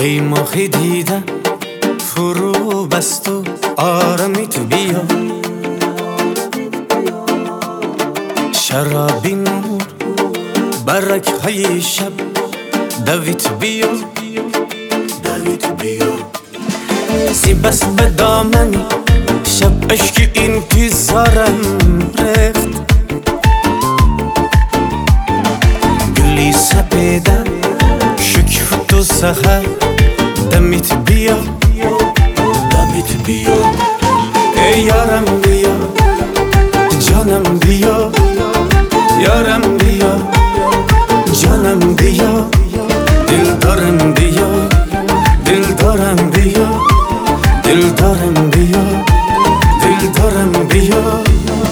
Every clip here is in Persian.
ای ماهی دیدم فرو بست و آرمیت بیا، شرابی نور برک های شب دویت بیا، زیبست به دامنی شب عشق انتظارم رخت، گلی سپیدم شکفت و سخر دمیت بیا، ای یارم بیا جانم بیا، یارم بیا جانم بیا، دل دارم بیا، دل دارم بیا، دل دارم بیا، دل دارم بیا.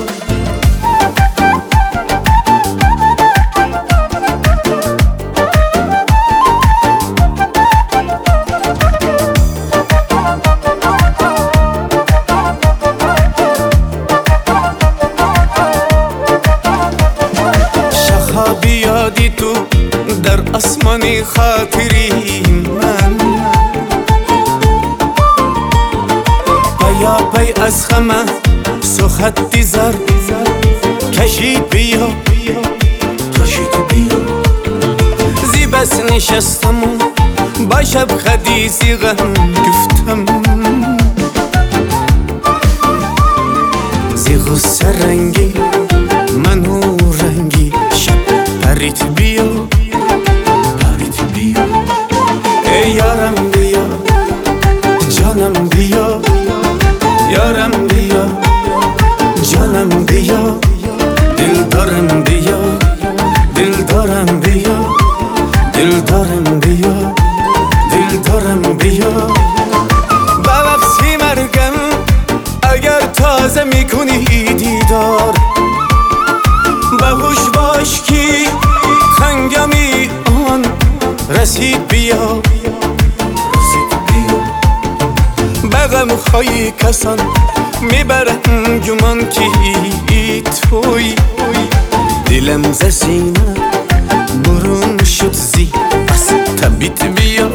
بیادی تو در آسمانی خاطری من، پیا پی از خمه سختی زر کشید بیا، زیبست نشستم و با شب خدیزی غم گفتم، زی غصه رنگی منو رنگی پریت بیا، ای یارم بیا جانم بیا، یارم بیا جانم بیا، دل دارم بیا، دل دارم بیا، دل دارم بیا، دل دارم بیا. بلغزی مرگم اگر تازه میکنی دیدار، باهوش باش کی خنگمی آن رسید بیا، بغم های کسان میبرم گمان کی توی، دلم ز سینه برون شد زی از تبیت بیا،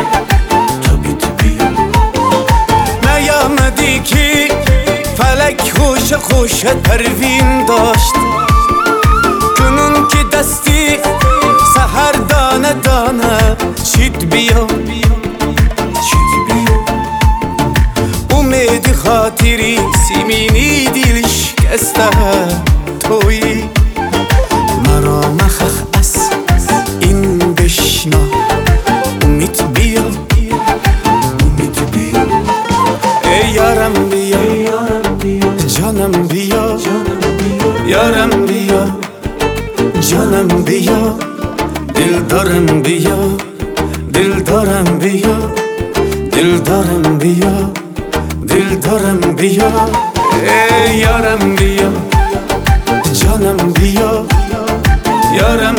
نیامدی کی فلک خوش خوش پروین داشت، کنون که دستی سحر دانه دانه چید بیا، امید خاطری سیمینی دل شکسته توی، مرا مخخ از این بشنا امید بیا، ای یارم بیا جانم بیا، یارم بیا جانم بیا، دل دارم بیا، دل دارم بیا، دل دارم بیا، دل دارم بیا، ای یارم بیا جانم بیا، یارم